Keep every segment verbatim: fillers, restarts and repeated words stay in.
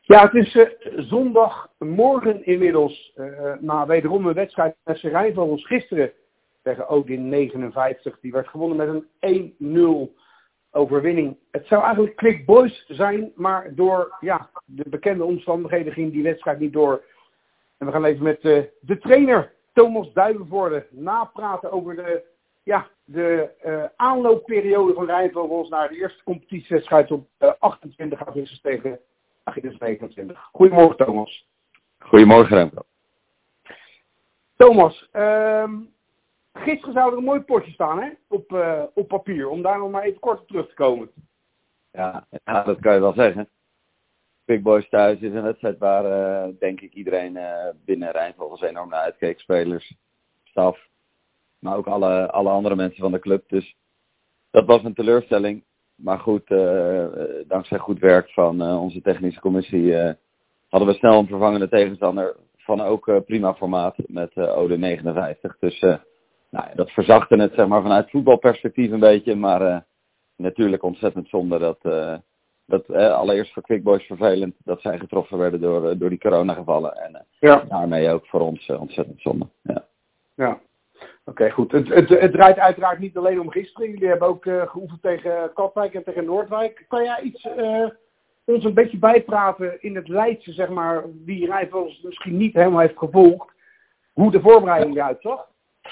Ja, het is uh, zondagmorgen inmiddels. Uh, na wederom een wedstrijd met Rijnvogels gisteren tegen Odin negenenvijftig. Die werd gewonnen met een één nul overwinning. Het zou eigenlijk Quick Boys zijn, maar door ja, de bekende omstandigheden ging die wedstrijd niet door. En we gaan even met uh, de trainer Thomas Duivenvoorde napraten over de, ja, de uh, aanloopperiode van Rijnvogels naar de eerste competitiewedstrijd op uh, achtentwintig augustus tegen Achilles negenentwintig. Goedemorgen Thomas. Goedemorgen Remco. Thomas, um, gisteren zou er een mooi potje staan hè? Op, uh, op papier, om daar nog maar even kort op terug te komen. Ja, ja dat kan je wel zeggen. Quick Boys thuis is een wedstrijd waar uh, denk ik iedereen uh, binnen Rijnvogels enorm naar uitkeek. Spelers, staf, maar ook alle, alle andere mensen van de club. Dus dat was een teleurstelling. Maar goed, uh, dankzij goed werk van uh, onze technische commissie uh, hadden we snel een vervangende tegenstander van ook uh, prima formaat met uh, Odin negenenvijftig. Dus uh, nou, dat verzachtte het zeg maar vanuit voetbalperspectief een beetje. Maar uh, natuurlijk ontzettend zonde dat, uh, dat uh, allereerst voor Quick Boys vervelend dat zij getroffen werden door, uh, door die coronagevallen. En uh, ja. daarmee ook voor ons uh, ontzettend zonde. Ja. Ja. Oké, okay, goed. Het, het, het draait uiteraard niet alleen om gisteren. Jullie hebben ook uh, geoefend tegen Katwijk en tegen Noordwijk. Kan jij iets uh, ons een beetje bijpraten in het Leidse, zeg maar, die Rijnvogels misschien niet helemaal heeft gevolgd, hoe de voorbereiding eruit zag?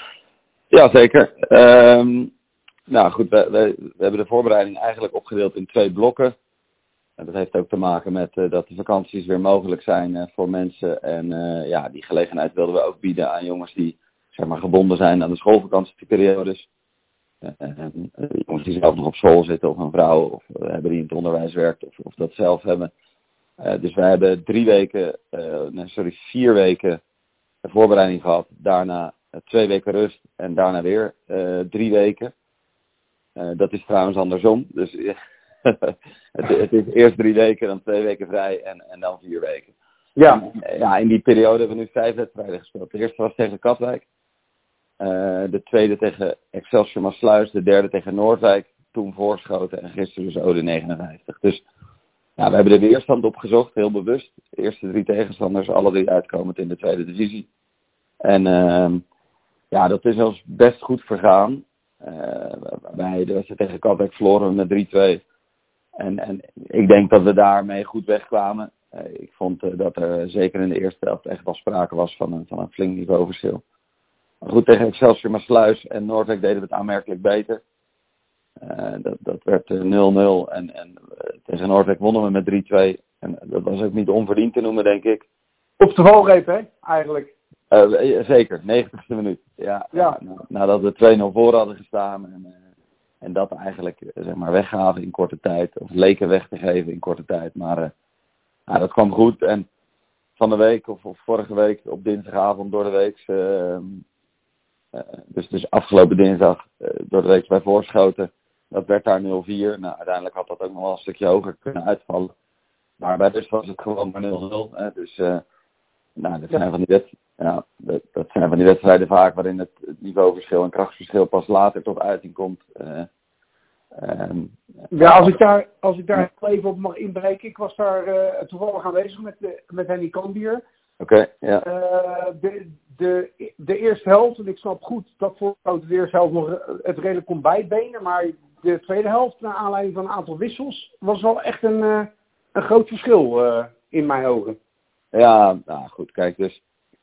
Ja, zeker. Um, nou goed, we, we, we hebben de voorbereiding eigenlijk opgedeeld in twee blokken. En dat heeft ook te maken met uh, dat de vakanties weer mogelijk zijn uh, voor mensen. En uh, ja, die gelegenheid wilden we ook bieden aan jongens die zeg maar gebonden zijn aan de schoolvakantieperiodes. Uh, en, uh, jongens die zelf nog op school zitten of een vrouw of uh, hebben die in het onderwijs werkt of, of dat zelf hebben. Uh, dus wij hebben drie weken, uh, nee, sorry, vier weken voorbereiding gehad. Daarna uh, twee weken rust en daarna weer uh, drie weken. Uh, dat is trouwens andersom. Dus het, het is eerst drie weken, dan twee weken vrij en, en dan vier weken. Ja. En, ja, in die periode hebben we nu vijf wedstrijden gespeeld. De eerste was tegen Katwijk. Uh, de tweede tegen Excelsior Maasluis. De derde tegen Noordwijk. Toen Voorschoten en gisteren dus Odin negenenvijftig. Dus ja, we hebben de weerstand opgezocht, heel bewust. De eerste drie tegenstanders, alle drie uitkomend in de tweede divisie. En uh, ja, dat is ons best goed vergaan. Uh, bij de wedstrijd tegen Katwijk verloren we met drie twee. En, en ik denk dat we daarmee goed wegkwamen. Uh, ik vond uh, dat er zeker in de eerste helft echt wel sprake was van een, van een flink niveauverschil. Maar goed, tegen Excelsior Maasluis en Noordwijk deden we het aanmerkelijk beter. Uh, dat, dat werd nul nul en, en uh, tegen Noordwijk wonnen we met drie twee. En dat was ook niet onverdiend te noemen, denk ik. Op de valreep, hè, eigenlijk. Uh, zeker, negentigste minuut. Ja, ja. Uh, nadat we twee nul voor hadden gestaan en, uh, en dat eigenlijk uh, zeg maar weggaven in korte tijd. Of leken weg te geven in korte tijd. Maar uh, nou, dat kwam goed. En van de week of, of vorige week op dinsdagavond door de week... Uh, Uh, dus, dus afgelopen dinsdag uh, door de week bij Voorschoten. Dat werd daar nul vier. Nou, uiteindelijk had dat ook nog wel een stukje hoger kunnen uitvallen. Maar bij rust was het gewoon maar nul nul. Hè. Dus uh, nou, dat, zijn van die wet, ja, dat, dat zijn van die wedstrijden vaak waarin het, het niveauverschil en krachtverschil pas later tot uiting komt. Uh, um, ja, als ik daar, als ik daar even op mag inbreken. Ik was daar uh, toevallig aanwezig met, de, met Henny Kambier. Oké, okay, ja. Uh, de, de, de eerste helft, en ik snap goed dat voor de eerste helft nog het redelijk kon bijbenen, maar de tweede helft, naar aanleiding van een aantal wissels, was wel echt een, uh, een groot verschil uh, in mijn ogen. Ja, nou goed, kijk, dus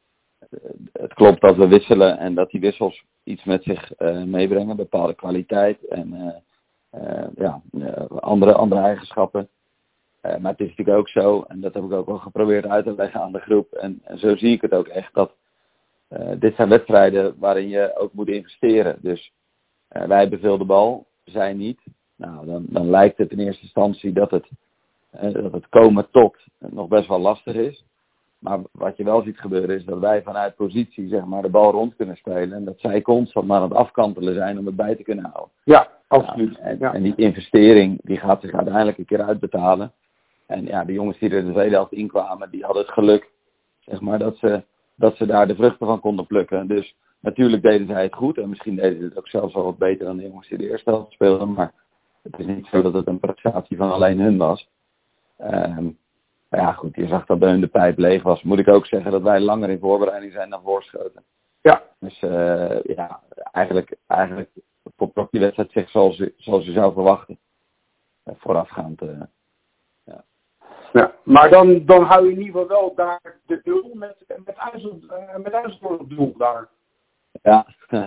het klopt dat we wisselen en dat die wissels iets met zich uh, meebrengen, bepaalde kwaliteit en uh, uh, ja, uh, andere, andere eigenschappen. Uh, maar het is natuurlijk ook zo, en dat heb ik ook wel geprobeerd uit te leggen aan de groep. En, en zo zie ik het ook echt, dat uh, dit zijn wedstrijden waarin je ook moet investeren. Dus uh, wij hebben veel de bal, zij niet. Nou, dan, dan lijkt het in eerste instantie dat het, uh, dat het komen tot nog best wel lastig is. Maar wat je wel ziet gebeuren is dat wij vanuit positie zeg maar de bal rond kunnen spelen. En dat zij constant maar aan het afkantelen zijn om het bij te kunnen houden. Ja, absoluut. Nou, en, ja. en die investering die gaat zich uiteindelijk een keer uitbetalen. En ja, de jongens die er de tweede helft inkwamen, die hadden het geluk, zeg maar, dat ze, dat ze daar de vruchten van konden plukken. Dus natuurlijk deden zij het goed en misschien deden ze het ook zelfs wel wat beter dan de jongens die de eerste helft speelden. Maar het is niet zo dat het een prestatie van alleen hun was. Um, ja, goed, je zag dat bij hun de pijp leeg was. Moet ik ook zeggen dat wij langer in voorbereiding zijn dan voorschoten. Ja. Dus uh, ja, eigenlijk, eigenlijk trok die wedstrijd zich zoals je, zoals je zou verwachten. Uh, voorafgaand. Uh, ja. Ja, maar dan, dan hou je in ieder geval wel daar de doel met, met IJsseldoorn op doel daar. Ja,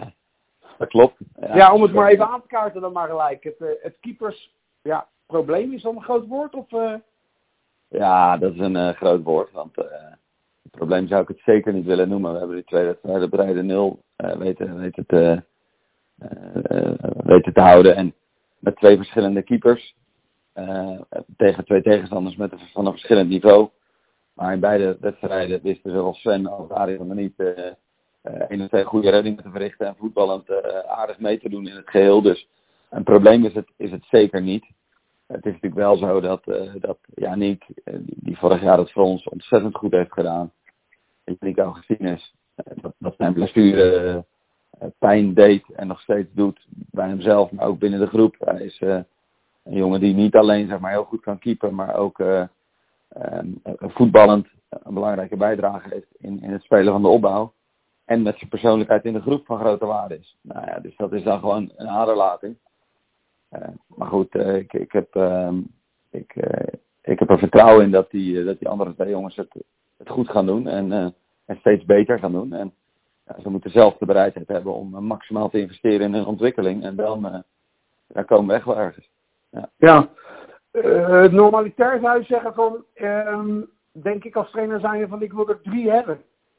dat klopt. Ja, ja, om het maar even aan te kaarten dan maar gelijk. Het, uh, het keepers, ja, probleem is dan een groot woord? Of, uh... Ja, dat is een uh, groot woord. Want uh, het probleem zou ik het zeker niet willen noemen. We hebben die twee wedstrijden bereiden nul uh, weten, weten, te, uh, uh, weten te houden. En met twee verschillende keepers. Uh, tegen twee tegenstanders met een, van een verschillend niveau. Maar in beide wedstrijden wisten zowel Sven als Arie van der Niet uh, uh, één of twee goede reddingen te verrichten en voetballend uh, aardig mee te doen in het geheel. Dus een probleem is het, is het zeker niet. Het is natuurlijk wel zo dat, uh, dat Yannick, uh, die vorig jaar het voor ons ontzettend goed heeft gedaan. Yannick Augustinus, uh, dat, dat zijn blessure uh, pijn deed en nog steeds doet bij hemzelf, maar ook binnen de groep. Hij is uh, een jongen die niet alleen zeg maar, heel goed kan keepen, maar ook uh, um, voetballend een belangrijke bijdrage heeft in, in het spelen van de opbouw. En met zijn persoonlijkheid in de groep van grote waarde is. Nou ja, dus dat is dan gewoon een aderlating. Uh, maar goed, uh, ik, ik, heb, uh, ik, uh, ik heb er vertrouwen in dat die, uh, dat die andere twee jongens het, het goed gaan doen. En, uh, en steeds beter gaan doen. En uh, ze moeten zelf de bereidheid hebben om uh, maximaal te investeren in hun ontwikkeling. En dan, uh, dan komen we echt wel ergens. Ja, ja uh, normalitair zou je zeggen van, uh, denk ik als trainer zijn van ik wil er drie hebben.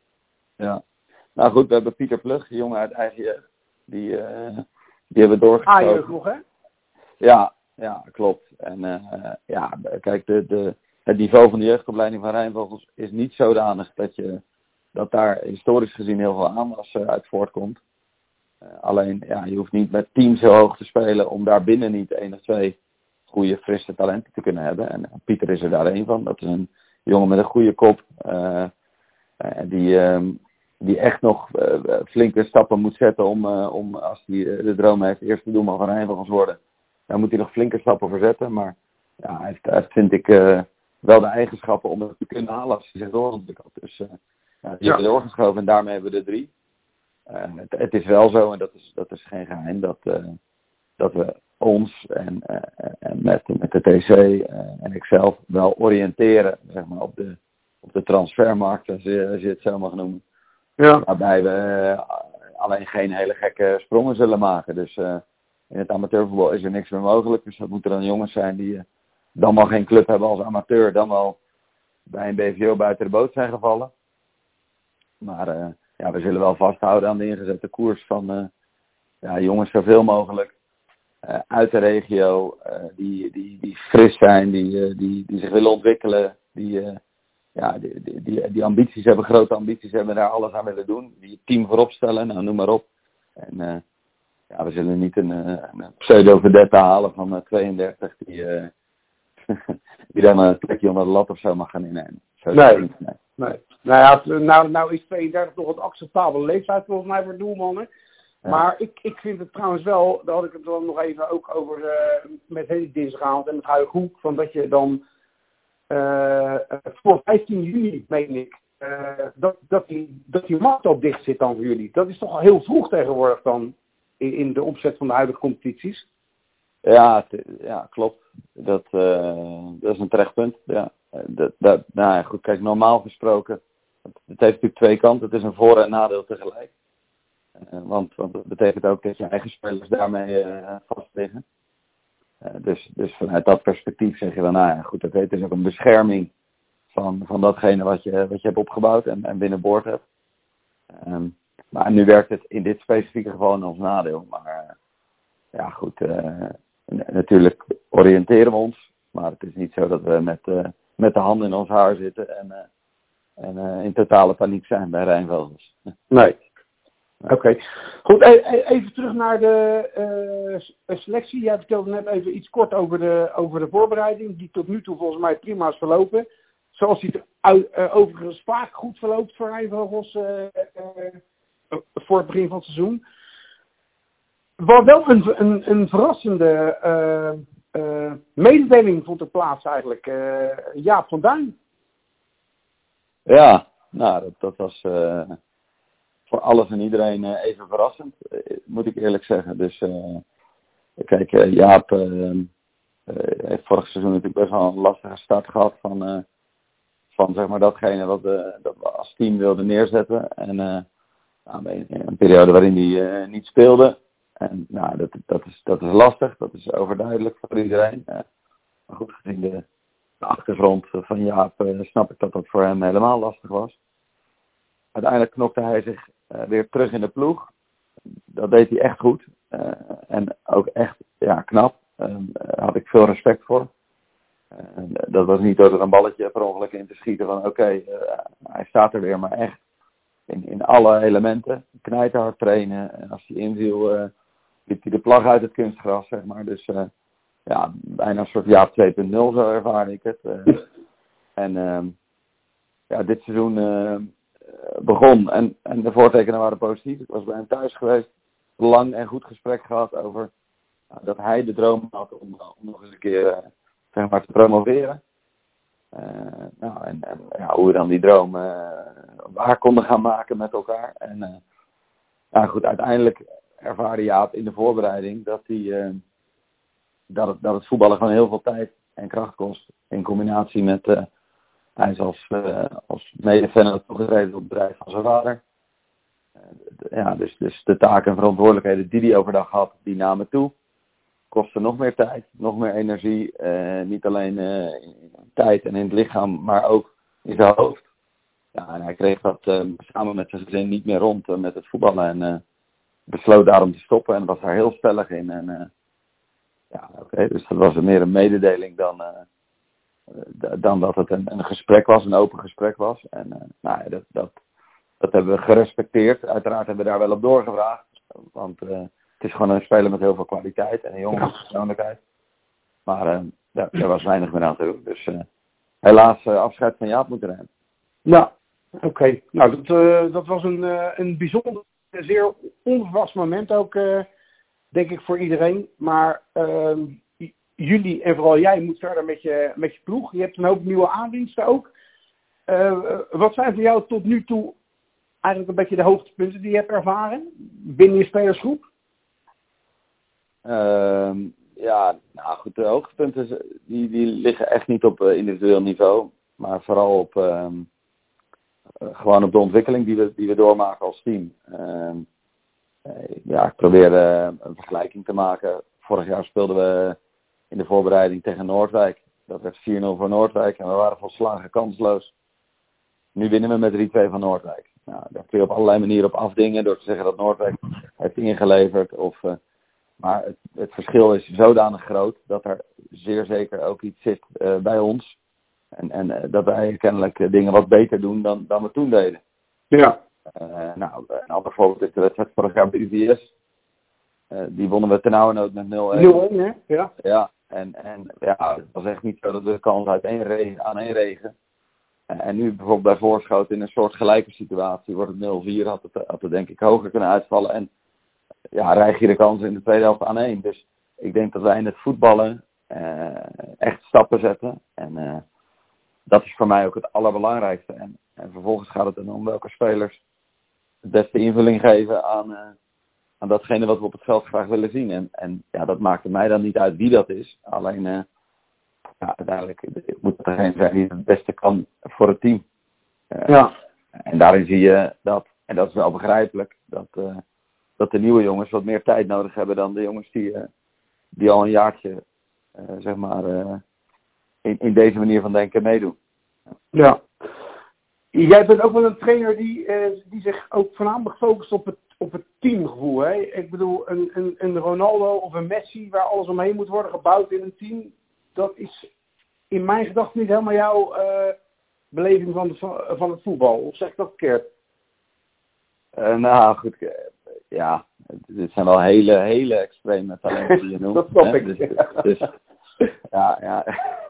Ja, nou goed, we hebben Pieter Plug, die jongen uit eigen jeugd. Die, uh, die hebben doorgestoken. A-jeugd nog, hè? Ja, ja, klopt. En uh, ja, kijk, de, de, het niveau van de jeugdopleiding van Rijnvogels is niet zodanig dat, je, dat daar historisch gezien heel veel aanwas uh, uit voortkomt. Uh, alleen, ja, je hoeft niet met teams zo hoog te spelen om daar binnen niet één of twee goede, frisse talenten te kunnen hebben. En uh, Pieter is er daar één van. Dat is een jongen met een goede kop. Uh, uh, die, uh, die echt nog uh, flinke stappen moet zetten om, uh, om als hij uh, de droom heeft, eerste doelman van Rijnvogels worden. Daar moet hij nog flinke stappen voor zetten. Maar ja, hij heeft, hij heeft vind ik, uh, wel de eigenschappen om het te kunnen halen als hij zich doorontwikkelt. Dus uh, ja, die ja. hebben doorgeschoven en daarmee hebben we er drie. Uh, het, het is wel zo, en dat is, dat is geen geheim, dat, uh, dat we ons en, uh, en met, met de T C uh, en ikzelf wel oriënteren zeg maar, op, de, op de transfermarkt, als je, als je het zo mag noemen. Ja. Waarbij we uh, alleen geen hele gekke sprongen zullen maken. Dus uh, in het amateurvoetbal is er niks meer mogelijk. Dus dat moeten dan jongens zijn die uh, dan wel geen club hebben als amateur. Dan wel bij een B V O buiten de boot zijn gevallen. Maar uh, ja, we zullen wel vasthouden aan de ingezette koers van uh, ja, jongens zoveel mogelijk. Uh, uit de regio. Uh, die, die, die fris zijn. Die, uh, die, die zich willen ontwikkelen. Die, uh, ja, die, die, die, die ambities hebben. Grote ambities hebben. Daar alles aan willen doen. Die het team voorop stellen. Nou, noem maar op. En... Uh, Ja, we zullen niet een, een pseudo-vedette halen van uh, tweeëndertig die, uh, die dan een plekje onder de lat of zo mag gaan innemen. Zo nee. nee, nee. Nou ja, nou, nou is tweeëndertig nog een acceptabele leeftijd volgens mij voor doelmannen. Ja. Maar ik, ik vind het trouwens wel, daar had ik het dan nog even ook over uh, met Henny dinsdagavond en met Huig Hoek, van dat je dan uh, voor vijftien juni, meen ik, uh, dat, dat, die, dat die markt op dicht zit dan voor jullie. Dat is toch al heel vroeg tegenwoordig dan? In de opzet van de huidige competities? Ja, t- ja klopt. Dat, uh, dat is een terecht punt. Ja. Dat, dat, nou ja, goed, kijk, normaal gesproken, het, het heeft natuurlijk twee kanten. Het is een voor- en nadeel tegelijk. Uh, want, want dat betekent ook dat je eigen spelers daarmee uh, vast liggen. Uh, dus, dus vanuit dat perspectief zeg je dan, nou ja, goed, dat het is ook een bescherming van, van datgene wat je, wat je hebt opgebouwd en, en binnenboord hebt. Um, Maar nu werkt het in dit specifieke geval als nadeel. Maar uh, ja goed, uh, natuurlijk oriënteren we ons. Maar het is niet zo dat we met, uh, met de handen in ons haar zitten en, uh, en uh, in totale paniek zijn bij Rijnvogels. Nee. Oké. Okay. Goed, even terug naar de uh, selectie. Jij vertelde net even iets kort over de, over de voorbereiding. Die tot nu toe volgens mij prima is verlopen. Zoals die er uh, overigens vaak goed verloopt voor Rijnvogels. Uh, uh, voor het begin van het seizoen. Wat wel een, een, een verrassende uh, uh, mededeling vond er plaats eigenlijk. Uh, Jaap van Duin Ja, nou, dat, dat was uh, voor alles en iedereen uh, even verrassend, uh, moet ik eerlijk zeggen. Dus uh, kijk, uh, Jaap uh, uh, heeft vorig seizoen natuurlijk best wel een lastige start gehad van, uh, van zeg maar datgene wat, uh, dat we als team wilden neerzetten. En uh, nou, in een periode waarin hij uh, niet speelde. En nou, dat, dat, is, dat is lastig, dat is overduidelijk voor iedereen. Uh, maar goed, gezien de, de achtergrond van Jaap uh, snap ik dat dat voor hem helemaal lastig was. Uiteindelijk knokte hij zich uh, weer terug in de ploeg. Dat deed hij echt goed. Uh, en ook echt ja, knap. Daar uh, had ik veel respect voor. Uh, dat was niet door er een balletje per ongeluk in te schieten van oké, okay, uh, hij staat er weer, maar echt in, in alle elementen. Knijterhard trainen. En als hij inviel, uh, liep hij de plag uit het kunstgras, zeg maar. Dus uh, ja, bijna een soort Jaap twee punt nul, zo ervaar ik het. Uh, en uh, ja, dit seizoen uh, begon en, en de voortekenen waren positief. Ik was bij hem thuis geweest. Lang en goed gesprek gehad over uh, dat hij de droom had om, om nog eens een keer uh, zeg maar, te promoveren. Uh, nou, en, en ja, hoe we dan die droom uh, waar konden gaan maken met elkaar. En uh, nou goed, uiteindelijk ervaarde Jaap in de voorbereiding dat, hij, uh, dat, het, dat het voetballen gewoon heel veel tijd en kracht kost. In combinatie met, uh, hij is als, uh, als mede-fan toegetreden op het bedrijf van zijn vader. Uh, ja, dus, dus de taken en verantwoordelijkheden die hij overdag had, die namen toe. Kostte nog meer tijd, nog meer energie. Uh, niet alleen uh, in tijd en in het lichaam, maar ook in zijn hoofd. Ja, en hij kreeg dat uh, samen met zijn gezin niet meer rond uh, met het voetballen. En uh, besloot daarom te stoppen en was daar heel stellig in. En uh, ja, oké, okay, dus dat was meer een mededeling dan, uh, d- dan dat het een, een gesprek was, een open gesprek was. En uh, nou ja, dat, dat, dat hebben we gerespecteerd. Uiteraard hebben we daar wel op doorgevraagd. Want uh, het is gewoon een speler met heel veel kwaliteit en een jonge persoonlijkheid. Maar uh, ja, er was weinig meer aan te doen. Dus uh, helaas uh, afscheid van Jaap moeten nemen. Ja, oké. Okay. Nou, dat, uh, dat was een, uh, een bijzonder, zeer onverwacht moment ook, uh, denk ik, voor iedereen. Maar uh, jullie en vooral jij moet verder met je, met je ploeg. Je hebt een hoop nieuwe aandiensten ook. Uh, wat zijn voor jou tot nu toe eigenlijk een beetje de hoogtepunten die je hebt ervaren binnen je spelersgroep? Uh, ja, nou goed, de hoogtepunten die, die liggen echt niet op uh, individueel niveau. Maar vooral op... Uh, Uh, gewoon op de ontwikkeling die we, die we doormaken als team. Uh, uh, ja, ik probeer uh, een vergelijking te maken. Vorig jaar speelden we in de voorbereiding tegen Noordwijk. Dat werd vier nul voor Noordwijk en we waren volslagen kansloos. Nu winnen we met drie twee van Noordwijk. Nou, daar kun je op allerlei manieren op afdingen door te zeggen dat Noordwijk heeft ingeleverd. Of, uh, maar het, het verschil is zodanig groot dat er zeer zeker ook iets zit uh, bij ons. En, en uh, dat wij kennelijk uh, dingen wat beter doen dan, dan we toen deden. Ja. Uh, nou, een ander voorbeeld is de wedstrijd vorig jaar bij U V S. Uh, die wonnen we ternauwernood met nul een. nul een, hè? Ja. Ja, en, en ja, het was echt niet zo dat we de kans uit één regen, aan één regen. Uh, en nu bijvoorbeeld bij Voorschoten in een soort gelijke situatie wordt het nul vier, had het, had het denk ik hoger kunnen uitvallen. En ja, rijg je de kans in de tweede helft aan één. Dus ik denk dat wij in het voetballen uh, echt stappen zetten. En uh, dat is voor mij ook het allerbelangrijkste. En, en vervolgens gaat het dan om welke spelers de beste invulling geven aan, uh, aan datgene wat we op het veld graag willen zien. En, en ja, dat maakt mij dan niet uit wie dat is. Alleen, uh, ja, uiteindelijk moet het degene zijn die het beste kan voor het team. Uh, ja. En daarin zie je dat, en dat is wel begrijpelijk, dat, uh, dat de nieuwe jongens wat meer tijd nodig hebben dan de jongens die, uh, die al een jaartje, uh, zeg maar... Uh, In, in deze manier van denken meedoen. Ja. Jij bent ook wel een trainer die, uh, die zich ook voornamelijk focust op het, op het teamgevoel. Hè? Ik bedoel, een, een, een Ronaldo of een Messi waar alles omheen moet worden gebouwd in een team. Dat is in mijn gedachten niet helemaal jouw uh, beleving van, de, van het voetbal. Of zeg ik dat verkeerd? Uh, nou goed, uh, ja. Dit zijn wel hele, hele extreme talenten die je noemt. Dat snap ik. Dus, dus, ja, ja.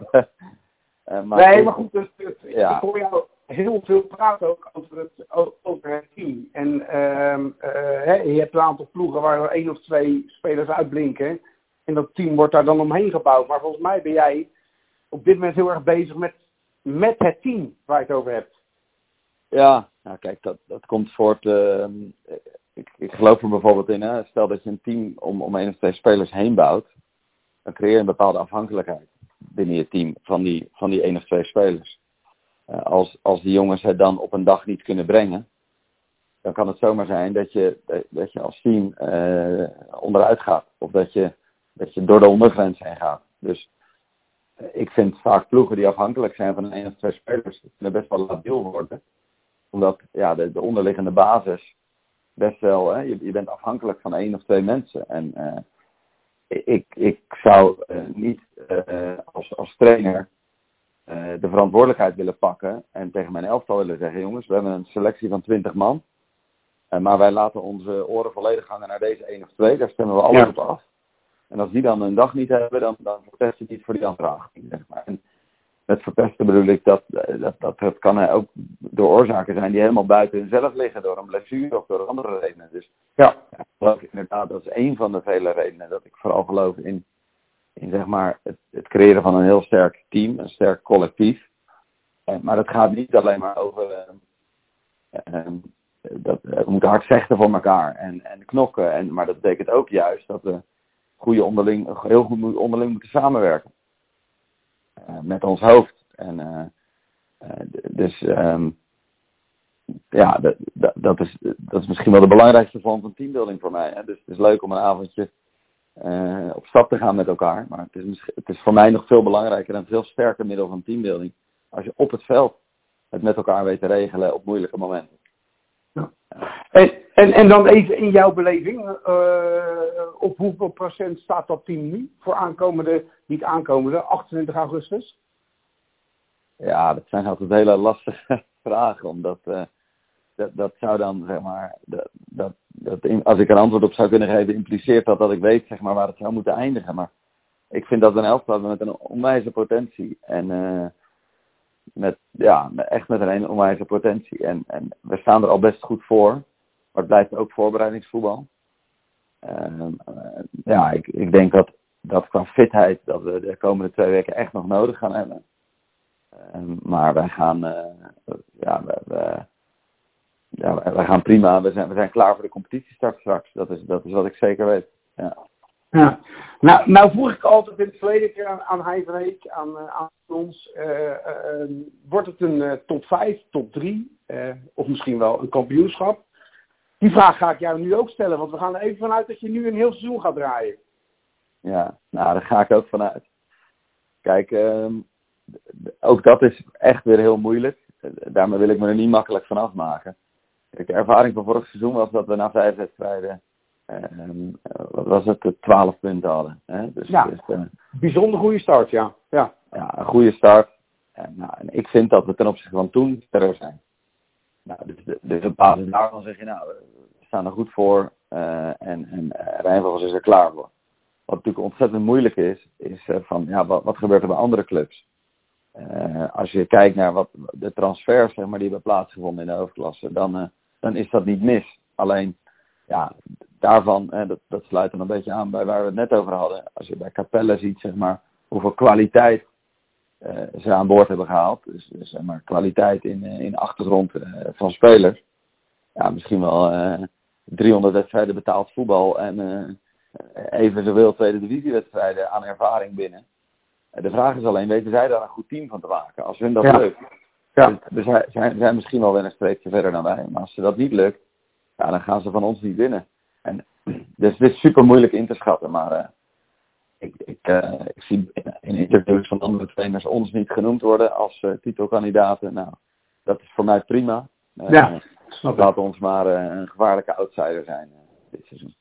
uh, maar nee, goed, maar goed, dus, dus, ja. ik hoor jou heel veel praten ook over het, over het team. En uh, uh, hè, je hebt een aantal ploegen waar er één of twee spelers uitblinken. En dat team wordt daar dan omheen gebouwd. Maar volgens mij ben jij op dit moment heel erg bezig met, met het team waar je het over hebt. Ja, nou kijk, dat, dat komt voort. Uh, ik, ik geloof er bijvoorbeeld in, hè, stel dat je een team om, om één of twee spelers heen bouwt, dan creëer je een bepaalde afhankelijkheid binnen je team van die, van die één of twee spelers. Uh, als, als die jongens het dan op een dag niet kunnen brengen, dan kan het zomaar zijn dat je, dat je als team uh, onderuit gaat. Of dat je, dat je door de ondergrens heen gaat. Dus uh, ik vind vaak ploegen die afhankelijk zijn van één of twee spelers, dat kunnen best wel labiel worden. Omdat ja, de, de onderliggende basis best wel, hè, je, je bent afhankelijk van één of twee mensen. En uh, ik, ik zou uh, niet uh, als, als trainer uh, de verantwoordelijkheid willen pakken en tegen mijn elftal willen zeggen, jongens, we hebben een selectie van twintig man. Uh, maar wij laten onze oren volledig hangen naar deze één of twee. Daar stemmen we alles ja. op af. En als die dan een dag niet hebben, dan, dan verpesten die het voor die andere achttien, zeg maar. En met verpesten bedoel ik dat, dat, dat het kan ook door oorzaken zijn die helemaal buiten hunzelf liggen. Door een blessure of door andere redenen. Dus ja, ja ik geloof inderdaad, dat is één van de vele redenen dat ik vooral geloof in, in zeg maar, het, het creëren van een heel sterk team. Een sterk collectief. En, maar het gaat niet alleen maar over... Uh, uh, dat, uh, we moeten hard vechten voor elkaar en, en knokken. En, maar dat betekent ook juist dat we goede onderling, heel goed onderling moeten samenwerken. Uh, met ons hoofd. En, uh, uh, dus um, ja, dat, dat, dat, is, dat is misschien wel de belangrijkste vorm van teambuilding voor mij. Hè? Dus het is leuk om een avondje uh, op stap te gaan met elkaar. Maar het is, het is voor mij nog veel belangrijker en een veel sterker middel van teambuilding. Als je op het veld het met elkaar weet te regelen op moeilijke momenten. Ja. En, en, en dan even in jouw beleving, uh, op hoeveel procent staat dat team nu voor aankomende, niet aankomende, achtentwintig augustus? Ja, dat zijn altijd hele lastige vragen, omdat uh, dat, dat zou dan, zeg maar, dat, dat, dat in, als ik een antwoord op zou kunnen geven, impliceert dat dat ik weet, zeg maar, waar het zou moeten eindigen. Maar ik vind dat een elftal met een onwijze potentie en uh, met, ja, echt met een onwijze potentie. En, en we staan er al best goed voor. Maar het blijft ook voorbereidingsvoetbal. Uh, uh, ja, ik, ik denk dat, dat qua fitheid dat we de komende twee weken echt nog nodig gaan hebben. Uh, maar wij gaan, uh, ja, we, we, ja, wij gaan prima. We zijn, we zijn klaar voor de competitiestart straks. Dat is, dat is wat ik zeker weet. Ja. Ja. Nou, nou vroeg ik altijd in het verleden keer aan, aan Hein van Heek, aan, aan ons, uh, uh, wordt het een uh, top vijf, top drie, uh, of misschien wel een kampioenschap? Die vraag ga ik jou nu ook stellen, want we gaan er even vanuit dat je nu een heel seizoen gaat draaien. Ja, nou daar ga ik ook vanuit. Kijk, uh, ook dat is echt weer heel moeilijk. Daarmee wil ik me er niet makkelijk van afmaken. De ervaring van vorig seizoen was dat we na vijf wedstrijden, um, wat was het, twaalf punten hadden. Hè? Dus, ja, dus, uh, bijzonder goede start, ja. Ja, ja een goede start. En, nou, en ik vind dat we ten opzichte van toen verder zijn. Nou, dus, dus op basis daarvan zeg je, nou, we staan er goed voor uh, en, en uh, Rijnvogels is er klaar voor. Wat natuurlijk ontzettend moeilijk is, is uh, van, ja, wat, wat gebeurt er bij andere clubs? Uh, als je kijkt naar wat de transfers, zeg maar, die hebben plaatsgevonden in de hoofdklasse, dan, uh, dan is dat niet mis. Alleen, ja, daarvan, uh, dat, dat sluit dan een beetje aan bij waar we het net over hadden. Als je bij Capelle ziet, zeg maar, hoeveel kwaliteit uh, ze aan boord hebben gehaald. Dus, dus zeg maar, kwaliteit in, uh, in achtergrond uh, van spelers. Ja, misschien wel uh, driehonderd wedstrijden betaald voetbal en uh, even zoveel tweede divisiewedstrijden aan ervaring binnen. De vraag is alleen, weten zij daar een goed team van te maken? Als hun dat ja. lukt. Ja. Dus zij zijn, zijn misschien wel weer een streepje verder dan wij. Maar als ze dat niet lukt, ja, dan gaan ze van ons niet winnen. En, dus dit is super moeilijk in te schatten. Maar uh, ik, ik, uh, ik zie in interviews van andere trainers ons niet genoemd worden als uh, titelkandidaten. Nou, dat is voor mij prima. Uh, ja, snap laat ons maar uh, een gevaarlijke outsider zijn uh, dit seizoen.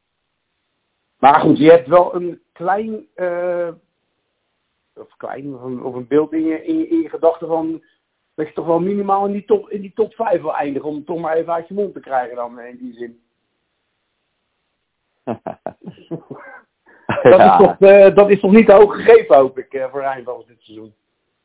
Maar goed, je hebt wel een klein... Uh... of klein, of een, of een beeld in je, in je, in je gedachten van dat je toch wel minimaal in die top, in die top vijf wil eindigen, om het toch maar even uit je mond te krijgen dan, in die zin. dat, ja. is toch, uh, dat is toch niet te hoog gegrepen, hoop ik, uh, voor Rijnvogels dit seizoen.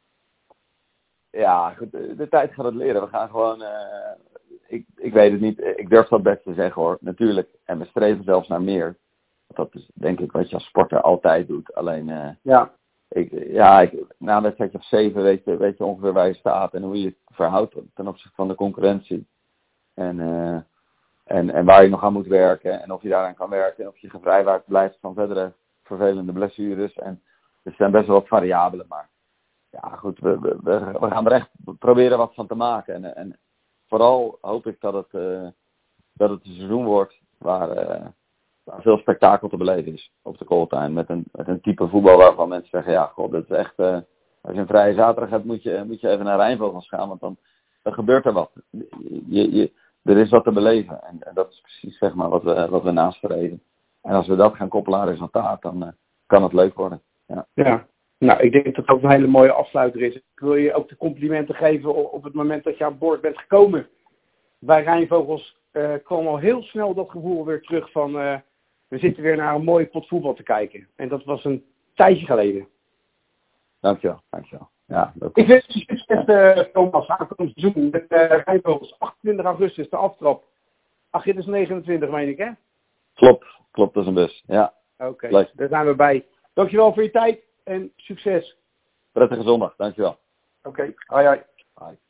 Ja, goed, de, de tijd gaat het leren. We gaan gewoon, uh, ik, ik weet het niet, ik durf dat best te zeggen hoor, natuurlijk. En we streven zelfs naar meer. Dat is denk ik wat je als sporter altijd doet. Alleen, uh, ja. ik, ja, ik, na een wedstrijdje of zeven weet je, weet je ongeveer waar je staat en hoe je je verhoudt ten opzichte van de concurrentie. En, uh, en, en waar je nog aan moet werken en of je daaraan kan werken en of je gevrijwaard blijft van verdere vervelende blessures. En er zijn best wel wat variabelen, maar ja goed, we, we, we gaan er echt proberen wat van te maken. En, en vooral hoop ik dat het, uh, dat het een seizoen wordt waar, uh, waar veel spektakel te beleven is op de Kooltuin. Met een, met een type voetbal waarvan mensen zeggen, ja god, dat is echt, uh, als je een vrije zaterdag hebt moet je, moet je even naar Rijnvogels gaan, want dan, dan gebeurt er wat. Je, je, er is wat te beleven en, en dat is precies zeg maar wat we, wat we nastreven. En als we dat gaan koppelen aan resultaat, dan uh, kan het leuk worden. Ja. Ja. Nou, ik denk dat het ook een hele mooie afsluiter is. Ik wil je ook de complimenten geven op het moment dat je aan boord bent gekomen. Bij Rijnvogels uh, kwam al heel snel dat gevoel weer terug van uh, we zitten weer naar een mooie pot voetbal te kijken. En dat was een tijdje geleden. Dankjewel, dankjewel. Ja, ik wens je succes, uh, Thomas, aankomend seizoen met uh, Rijnvogels. achtentwintig augustus, de aftrap. Ach, dit is negenentwintig, meen ik, hè? Klopt, klopt, dat is een bus, ja. Oké, okay, daar zijn we bij. Dankjewel voor je tijd en succes. Prettige zondag, dankjewel. Oké, okay. hoi hoi. Hoi.